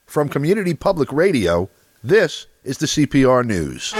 From Community Public Radio, this is the CPR News.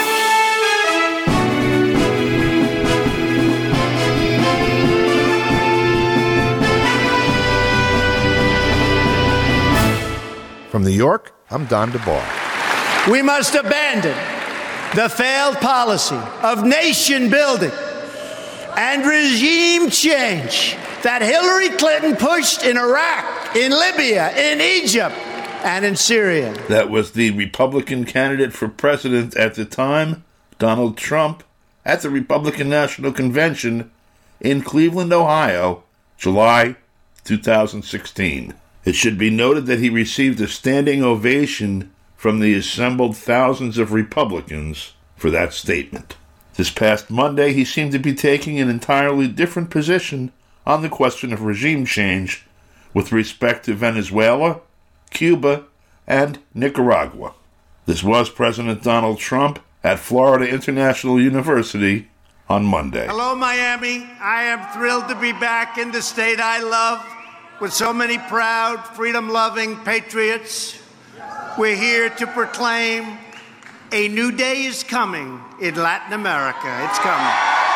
From New York, I'm Don DeBar. We must abandon the failed policy of nation building and regime change that Hillary Clinton pushed in Iraq, in Libya, in Egypt, and in Syria. That was the Republican candidate for president at the time, Donald Trump, at the Republican National Convention in Cleveland, Ohio, July 2016. It should be noted that he received a standing ovation from the assembled thousands of Republicans for that statement. This past Monday, he seemed to be taking an entirely different position on the question of regime change with respect to Venezuela, Cuba, and Nicaragua. This was President Donald Trump at Florida International University on Monday. Hello, Miami. I am thrilled to be back in the state I love with so many proud, freedom-loving patriots. We're here to proclaim a new day is coming in Latin America. It's coming.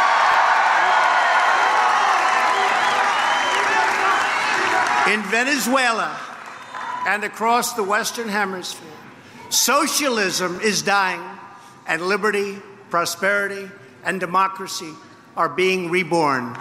In Venezuela and across the Western Hemisphere, socialism is dying, and liberty, prosperity, and democracy are being reborn.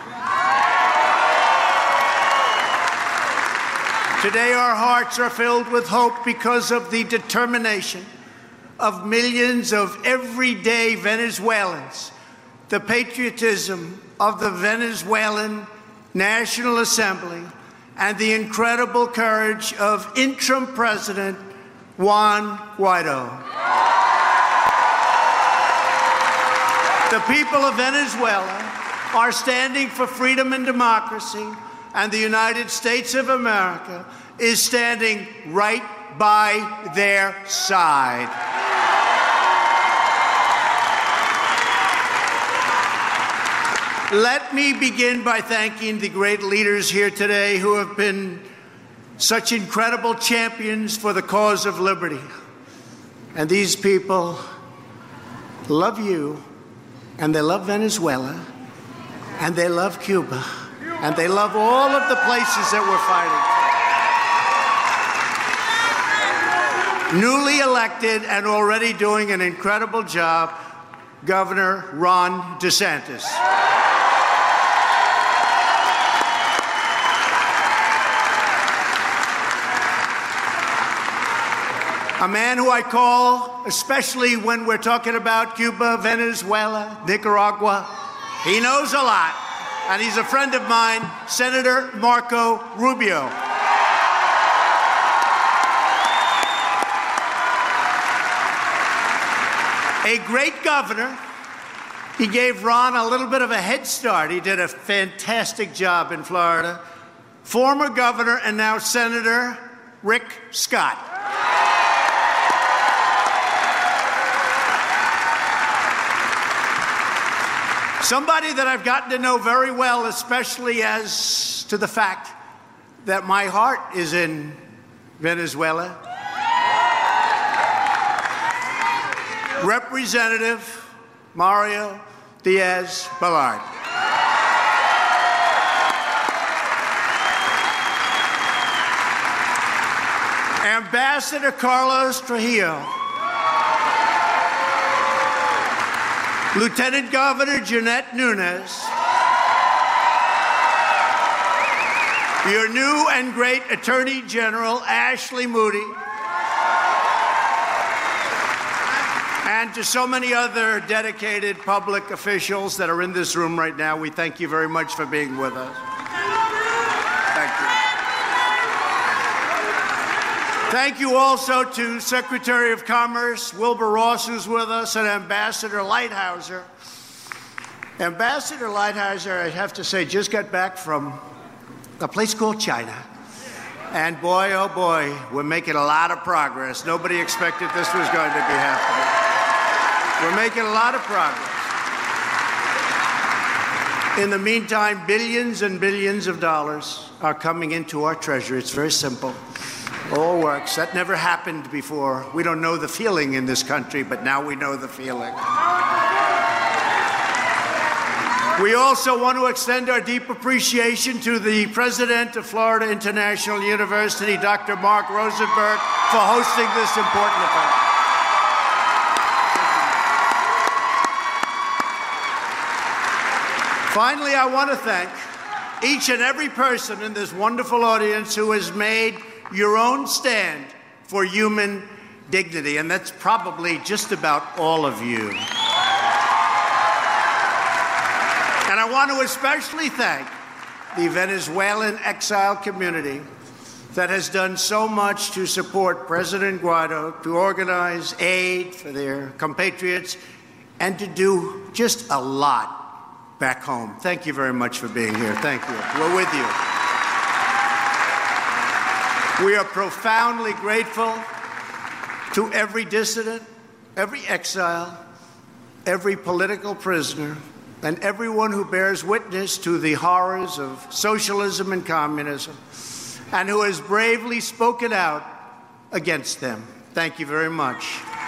Today, our hearts are filled with hope because of the determination of millions of everyday Venezuelans, the patriotism of the Venezuelan National Assembly, and the incredible courage of interim President Juan Guaido. The people of Venezuela are standing for freedom and democracy, and the United States of America is standing right by their side. Let me begin by thanking the great leaders here today who have been such incredible champions for the cause of liberty. And these people love you, and they love Venezuela, and they love Cuba, and they love all of the places that we're fighting. Newly elected and already doing an incredible job, Governor Ron DeSantis. A man who I call, especially when we're talking about Cuba, Venezuela, Nicaragua, he knows a lot, and he's a friend of mine, Senator Marco Rubio. A great governor. He gave Ron a little bit of a head start. He did a fantastic job in Florida. Former governor and now Senator Rick Scott. Somebody that I've gotten to know very well, especially as to the fact that my heart is in Venezuela. Representative Mario Diaz-Balart. Ambassador Carlos Trujillo. Lieutenant Governor Jeanette Nunes. Your new and great Attorney General Ashley Moody. And to so many other dedicated public officials that are in this room right now, we thank you very much for being with us. Thank you. Thank you also to Secretary of Commerce Wilbur Ross, who's with us, and Ambassador Lighthizer. Ambassador Lighthizer, I have to say, just got back from a place called China. And boy, oh boy, we're making a lot of progress. Nobody expected this was going to be happening. We're making a lot of progress. In the meantime, billions and billions of dollars are coming into our treasury. It's very simple. All works. That never happened before. We don't know the feeling in this country, but now we know the feeling. We also want to extend our deep appreciation to the president of Florida International University, Dr. Mark Rosenberg, for hosting this important event. Finally, I want to thank each and every person in this wonderful audience who has made your own stand for human dignity, and that's probably just about all of you. And I want to especially thank the Venezuelan exile community that has done so much to support President Guaido, to organize aid for their compatriots, and to do just a lot back home. Thank you very much for being here. Thank you. We're with you. We are profoundly grateful to every dissident, every exile, every political prisoner, and everyone who bears witness to the horrors of socialism and communism, and who has bravely spoken out against them. Thank you very much.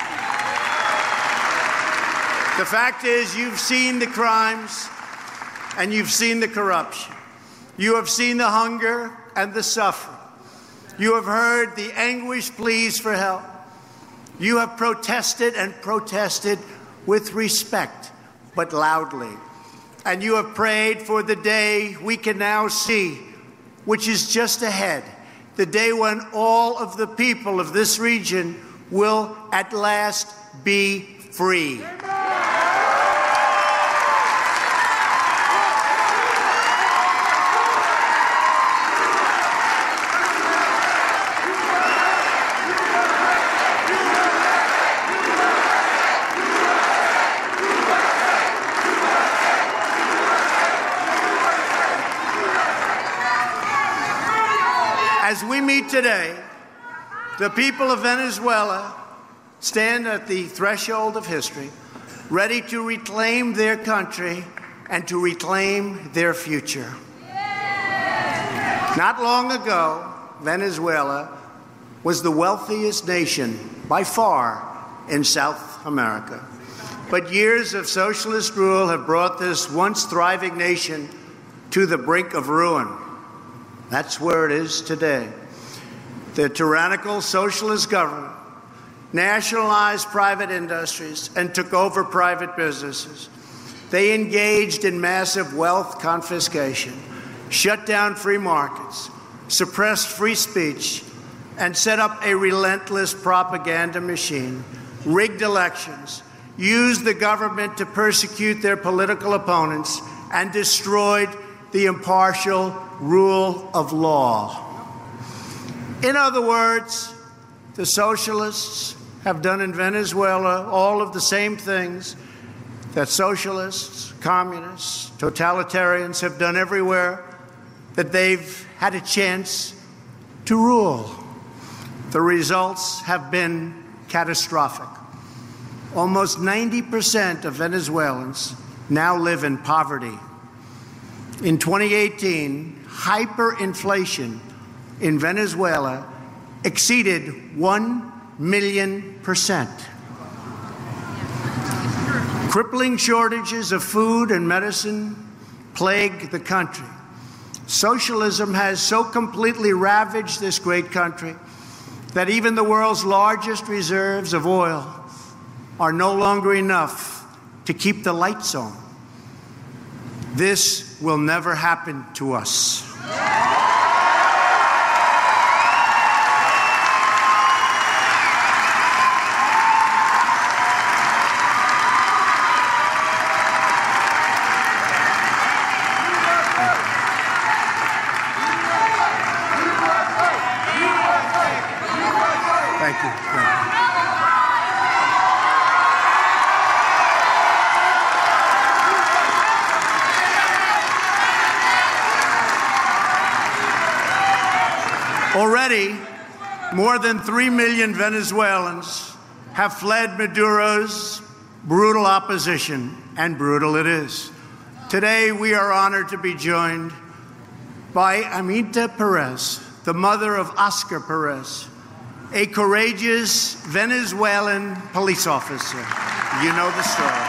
The fact is, you've seen the crimes and you've seen the corruption. You have seen the hunger and the suffering. You have heard the anguished pleas for help. You have protested and protested with respect, but loudly. And you have prayed for the day we can now see, which is just ahead, the day when all of the people of this region will at last be free. As we meet today, the people of Venezuela stand at the threshold of history, ready to reclaim their country and to reclaim their future. Not long ago, Venezuela was the wealthiest nation by far in South America. But years of socialist rule have brought this once thriving nation to the brink of ruin. That's where it is today. The tyrannical socialist government nationalized private industries and took over private businesses. They engaged in massive wealth confiscation, shut down free markets, suppressed free speech, and set up a relentless propaganda machine, rigged elections, used the government to persecute their political opponents, and destroyed the impartial rule of law. In other words, the socialists have done in Venezuela all of the same things that socialists, communists, totalitarians have done everywhere that they've had a chance to rule. The results have been catastrophic. Almost 90% of Venezuelans now live in poverty. In 2018, hyperinflation in Venezuela exceeded 1,000,000%. Crippling shortages of food and medicine plague the country. Socialism has so completely ravaged this great country that even the world's largest reserves of oil are no longer enough to keep the lights on. This will never happen to us. Thank you. Already, more than 3 million Venezuelans have fled Maduro's brutal opposition, and brutal it is. Today, we are honored to be joined by Amita Perez, the mother of Oscar Perez, a courageous Venezuelan police officer. You know the story.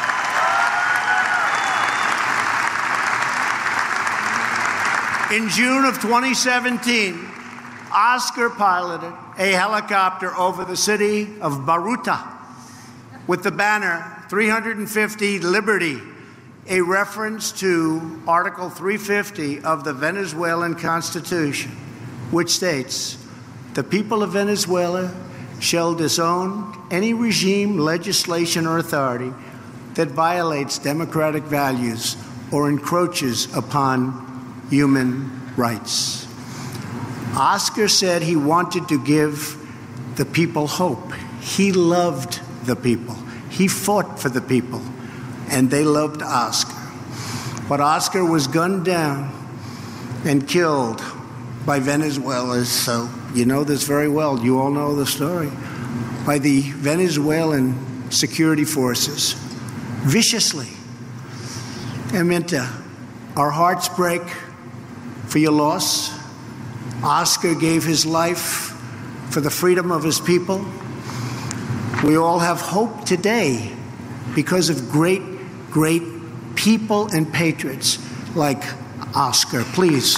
In June of 2017, Oscar piloted a helicopter over the city of Baruta with the banner 350 Liberty, a reference to Article 350 of the Venezuelan Constitution, which states, "The people of Venezuela shall disown any regime, legislation, or authority that violates democratic values or encroaches upon human rights." Oscar said he wanted to give the people hope. He loved the people. He fought for the people, and they loved Oscar. But Oscar was gunned down and killed by Venezuelans, so you know this very well. You all know the story. By the Venezuelan security forces, viciously. Aminta, our hearts break for your loss. Oscar gave his life for the freedom of his people. We all have hope today because of great, great people and patriots like Oscar. Please.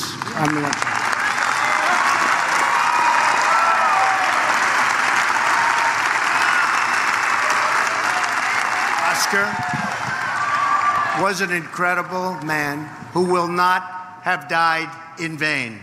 Oscar was an incredible man who will not have died in vain.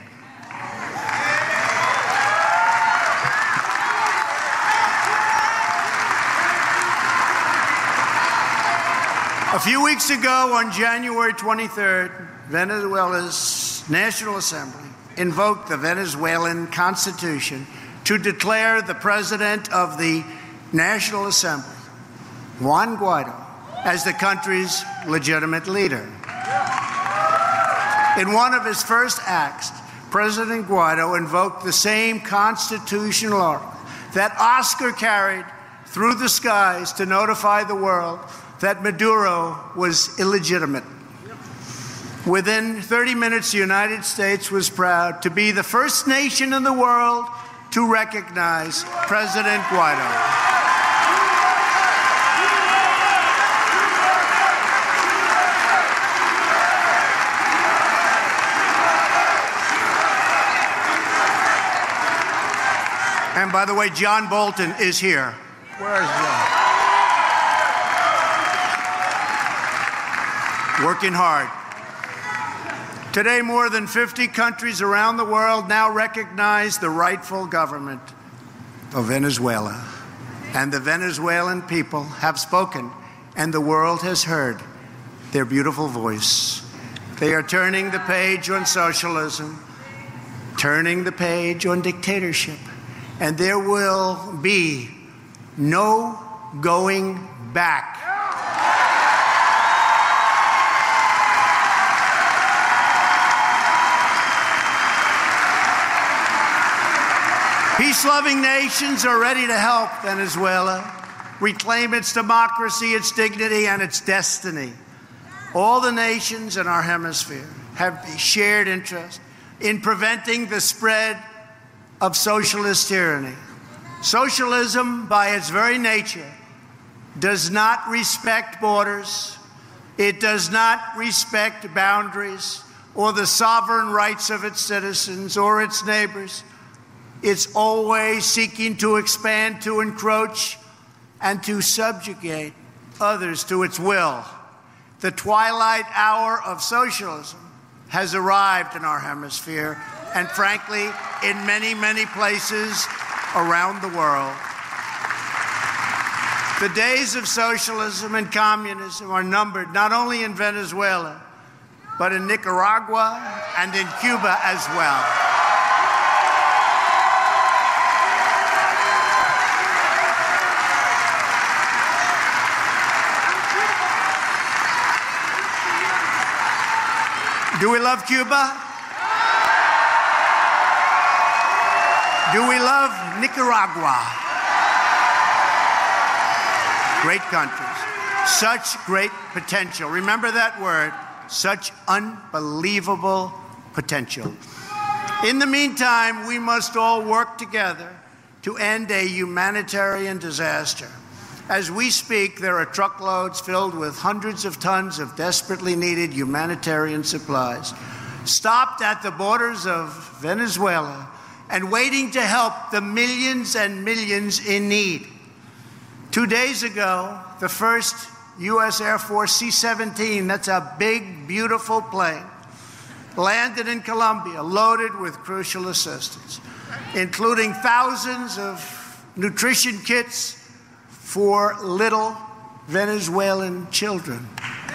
A few weeks ago, on January 23rd, Venezuela's National Assembly invoked the Venezuelan Constitution to declare the President of the National Assembly, Juan Guaido, as the country's legitimate leader. In one of his first acts, President Guaido invoked the same constitutional article that Oscar carried through the skies to notify the world that Maduro was illegitimate. Within 30 minutes, the United States was proud to be the first nation in the world to recognize President Guaido. And by the way, John Bolton is here. Where is John? Working hard. Today, more than 50 countries around the world now recognize the rightful government of Venezuela. And the Venezuelan people have spoken, and the world has heard their beautiful voice. They are turning the page on socialism, turning the page on dictatorship, and there will be no going back. Peace-loving nations are ready to help Venezuela reclaim its democracy, its dignity, and its destiny. All the nations in our hemisphere have a shared interest in preventing the spread of socialist tyranny. Socialism, by its very nature, does not respect borders. It does not respect boundaries or the sovereign rights of its citizens or its neighbors. It's always seeking to expand, to encroach, and to subjugate others to its will. The twilight hour of socialism has arrived in our hemisphere, and frankly, in many, many places around the world. The days of socialism and communism are numbered not only in Venezuela, but in Nicaragua and in Cuba as well. Do we love Cuba? Do we love Nicaragua? Great countries. Such great potential. Remember that word, such unbelievable potential. In the meantime, we must all work together to end a humanitarian disaster. As we speak, there are truckloads filled with hundreds of tons of desperately needed humanitarian supplies, stopped at the borders of Venezuela and waiting to help the millions and millions in need. 2 days ago, the first U.S. Air Force C-17, that's a big, beautiful plane, landed in Colombia loaded with crucial assistance, including thousands of nutrition kits for little Venezuelan children.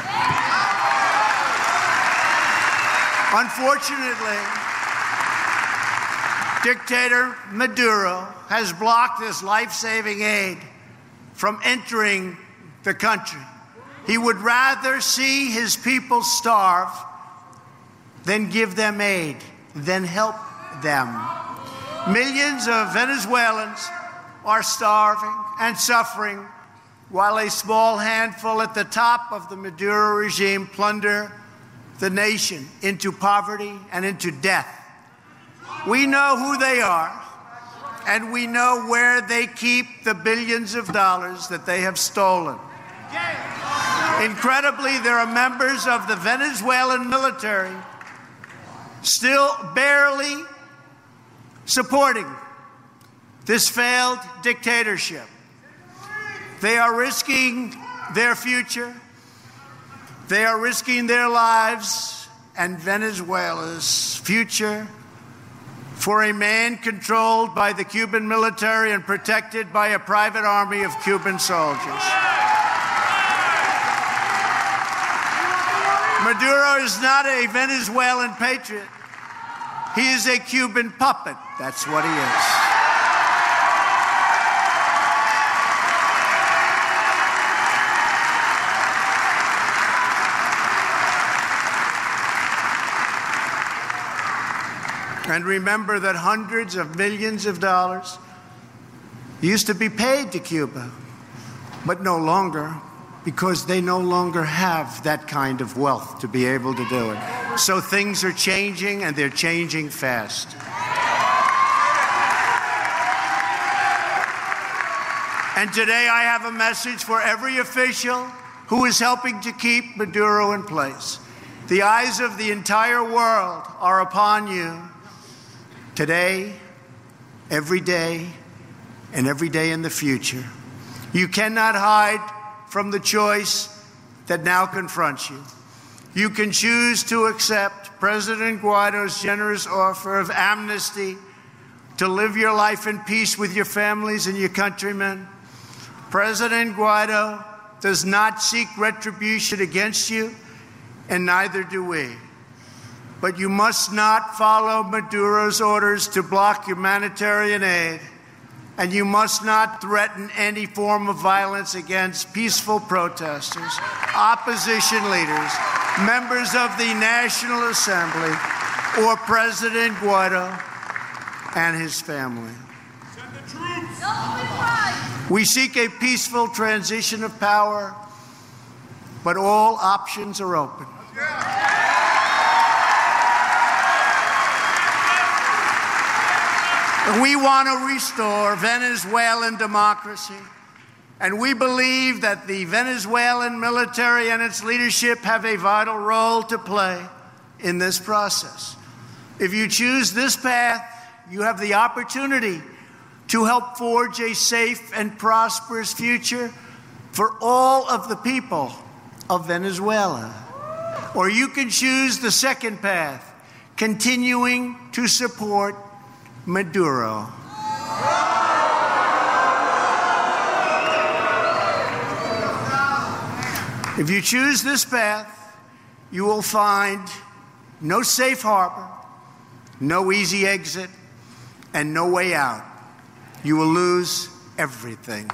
Unfortunately, dictator Maduro has blocked this life-saving aid from entering the country. He would rather see his people starve than give them aid, than help them. Millions of Venezuelans are starving and suffering, while a small handful at the top of the Maduro regime plunder the nation into poverty and into death. We know who they are, and we know where they keep the billions of dollars that they have stolen. Incredibly, there are members of the Venezuelan military still barely supporting this failed dictatorship. They are risking their future. They are risking their lives and Venezuela's future for a man controlled by the Cuban military and protected by a private army of Cuban soldiers. Maduro is not a Venezuelan patriot. He is a Cuban puppet. That's what he is. And remember that hundreds of millions of dollars used to be paid to Cuba, but no longer, because they no longer have that kind of wealth to be able to do it. So things are changing, and they're changing fast. And today I have a message for every official who is helping to keep Maduro in place. The eyes of the entire world are upon you today, every day, and every day in the future. You cannot hide from the choice that now confronts you. You can choose to accept President Guaido's generous offer of amnesty to live your life in peace with your families and your countrymen. President Guaido does not seek retribution against you, and neither do we. But you must not follow Maduro's orders to block humanitarian aid, and you must not threaten any form of violence against peaceful protesters, opposition leaders, members of the National Assembly, or President Guaido and his family. Send the troops. We seek a peaceful transition of power, but all options are open. We want to restore Venezuelan democracy, and we believe that the Venezuelan military and its leadership have a vital role to play in this process. If you choose this path, you have the opportunity to help forge a safe and prosperous future for all of the people of Venezuela. Or you can choose the second path, continuing to support Maduro. If you choose this path, you will find no safe harbor, no easy exit, and no way out. You will lose everything.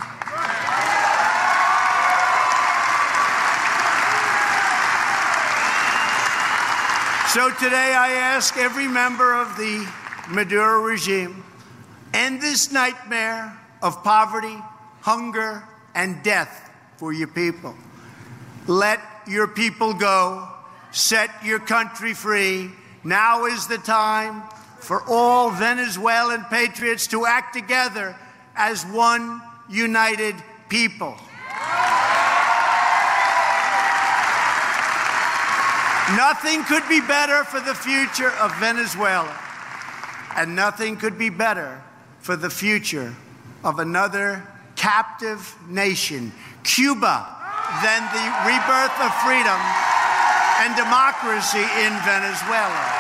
So today I ask every member of the Maduro regime, end this nightmare of poverty, hunger, and death for your people. Let your people go. Set your country free. Now is the time for all Venezuelan patriots to act together as one united people. Nothing could be better for the future of Venezuela, and nothing could be better for the future of another captive nation, Cuba, than the rebirth of freedom and democracy in Venezuela.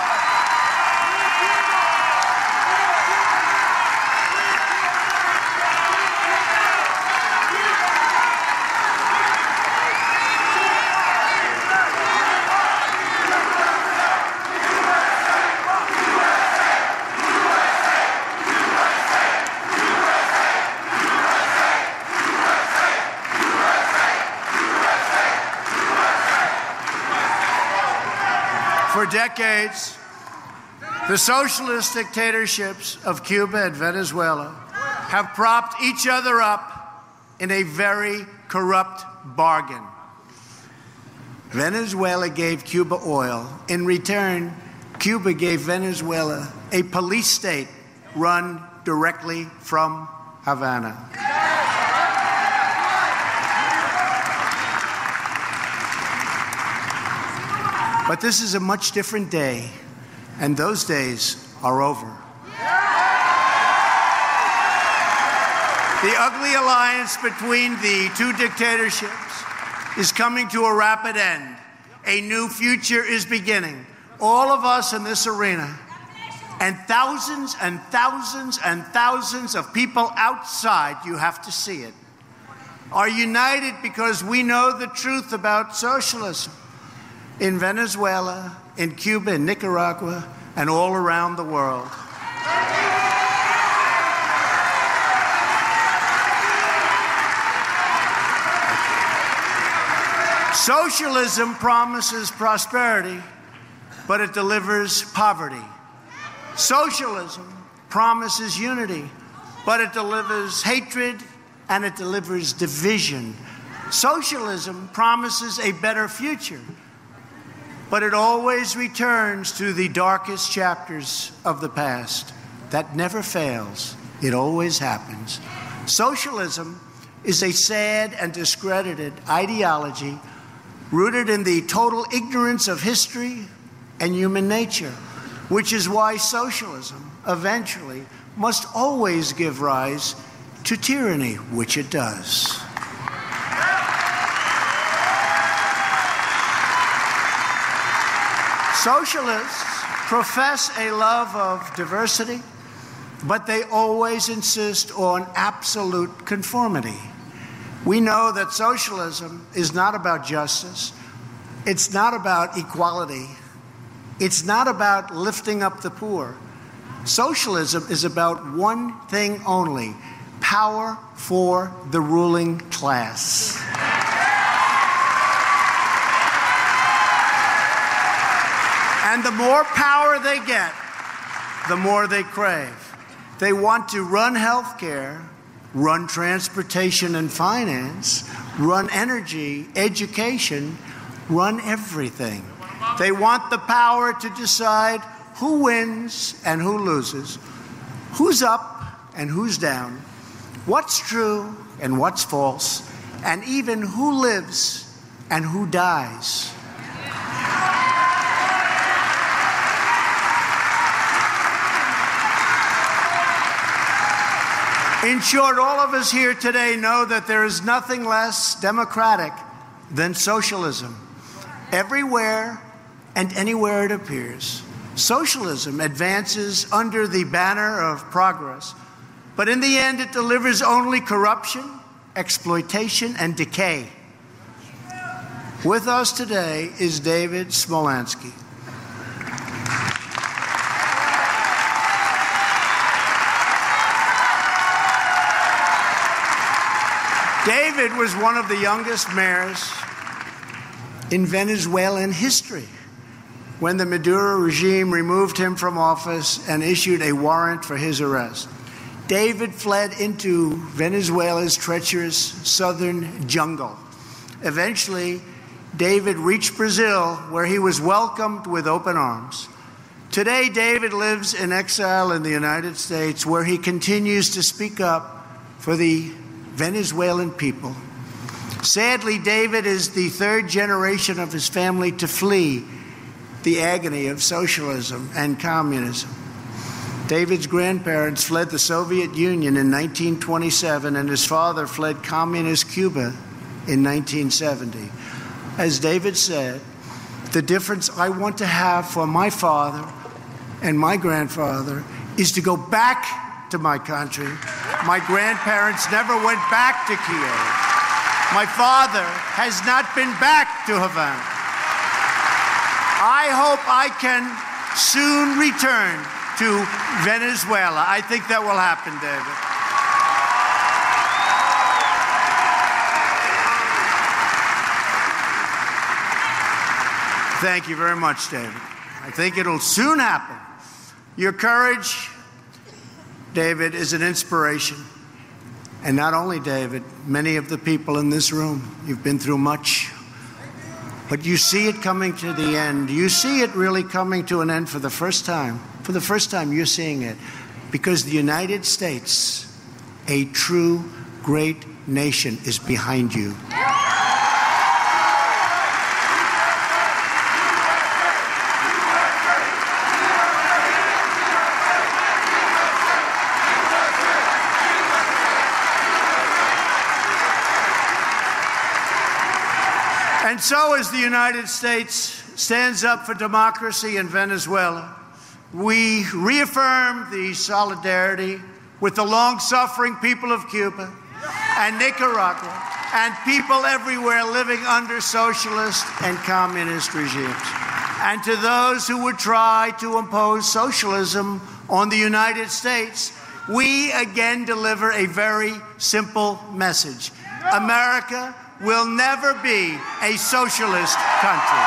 For decades, the socialist dictatorships of Cuba and Venezuela have propped each other up in a very corrupt bargain. Venezuela gave Cuba oil. In return, Cuba gave Venezuela a police state run directly from Havana. But this is a much different day, and those days are over. The ugly alliance between the two dictatorships is coming to a rapid end. A new future is beginning. All of us in this arena, and thousands and thousands and thousands of people outside, you have to see it, are united because we know the truth about socialism. In Venezuela, in Cuba, in Nicaragua, and all around the world. Socialism promises prosperity, but it delivers poverty. Socialism promises unity, but it delivers hatred and it delivers division. Socialism promises a better future, but it always returns to the darkest chapters of the past. That never fails. It always happens. Socialism is a sad and discredited ideology rooted in the total ignorance of history and human nature, which is why socialism eventually must always give rise to tyranny, which it does. Socialists profess a love of diversity, but they always insist on absolute conformity. We know that socialism is not about justice. It's not about equality. It's not about lifting up the poor. Socialism is about one thing only: power for the ruling class. And the more power they get, the more they crave. They want to run healthcare, run transportation and finance, run energy, education, run everything. They want the power to decide who wins and who loses, who's up and who's down, what's true and what's false, and even who lives and who dies. In short, all of us here today know that there is nothing less democratic than socialism. Everywhere and anywhere it appears, socialism advances under the banner of progress, but in the end it delivers only corruption, exploitation, and decay. With us today is David Smolansky. David was one of the youngest mayors in Venezuelan history when the Maduro regime removed him from office and issued a warrant for his arrest. David fled into Venezuela's treacherous southern jungle. Eventually, David reached Brazil, where he was welcomed with open arms. Today, David lives in exile in the United States, where he continues to speak up for the Venezuelan people. Sadly, David is the third generation of his family to flee the agony of socialism and communism. David's grandparents fled the Soviet Union in 1927, and his father fled communist Cuba in 1970. As David said, the difference I want to have for my father and my grandfather is to go back to my country. My grandparents never went back to Kiev. My father has not been back to Havana. I hope I can soon return to Venezuela. I think that will happen, David. Thank you very much, David. I think it'll soon happen. Your courage, David, is an inspiration. And not only David, many of the people in this room, you've been through much. But you see it coming to the end. You see it really coming to an end for the first time. For the first time, you're seeing it. Because the United States, a true great nation, is behind you. And so as the United States stands up for democracy in Venezuela, we reaffirm the solidarity with the long-suffering people of Cuba and Nicaragua and people everywhere living under socialist and communist regimes. And to those who would try to impose socialism on the United States, we again deliver a very simple message. America will never be a socialist country.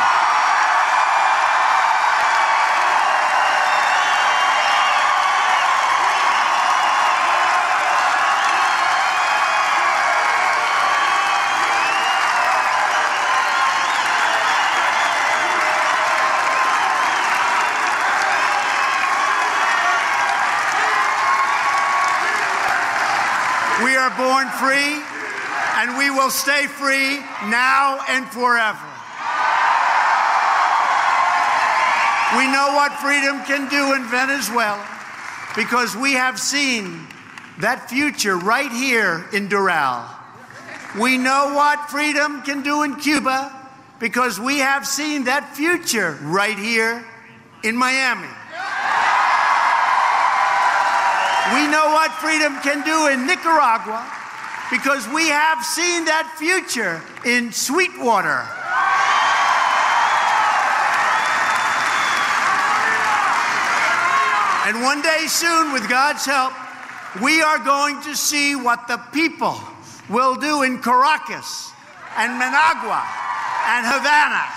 We are born free, and we will stay free now and forever. We know what freedom can do in Venezuela because we have seen that future right here in Doral. We know what freedom can do in Cuba because we have seen that future right here in Miami. We know what freedom can do in Nicaragua because we have seen that future in Sweetwater. And one day soon, with God's help, we are going to see what the people will do in Caracas and Managua and Havana.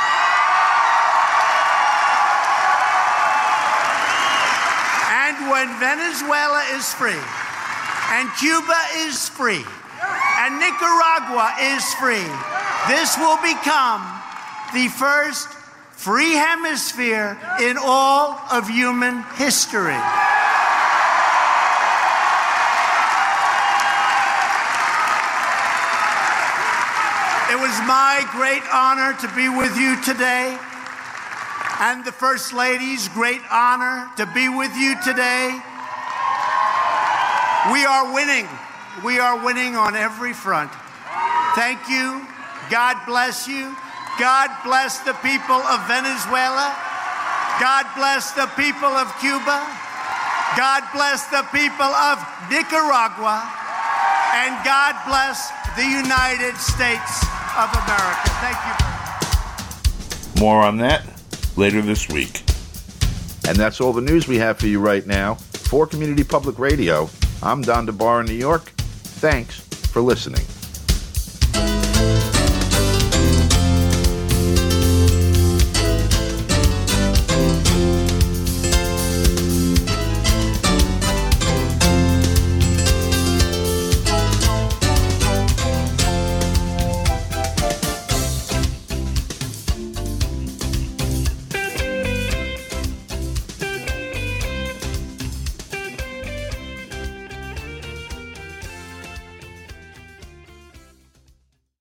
And when Venezuela is free, and Cuba is free, and Nicaragua is free, this will become the first free hemisphere in all of human history. It was my great honor to be with you today, and the First Lady's great honor to be with you today. We are winning. We are winning on every front. Thank you. God bless you. God bless the people of Venezuela. God bless the people of Cuba. God bless the people of Nicaragua. And God bless the United States of America. Thank you. More on that later this week. And that's all the news we have for you right now. For Community Public Radio, I'm Don DeBar in New York. Thanks for listening.